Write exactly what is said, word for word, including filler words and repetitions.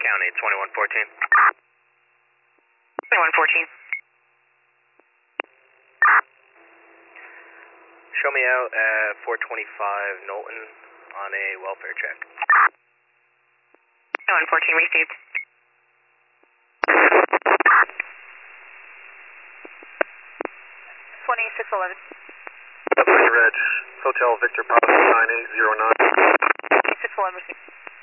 County, twenty-one fourteen. twenty-one fourteen. Show me out at four twenty-five Knowlton on a welfare check. twenty-one fourteen received. twenty-six eleven. Reg, Hotel Victor Papa nine eight zero nine. twenty-six eleven received.